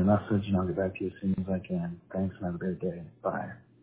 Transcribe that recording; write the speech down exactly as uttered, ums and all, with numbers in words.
me a message and I'll get back to you as soon as I can. Thanks and have a great day. Bye.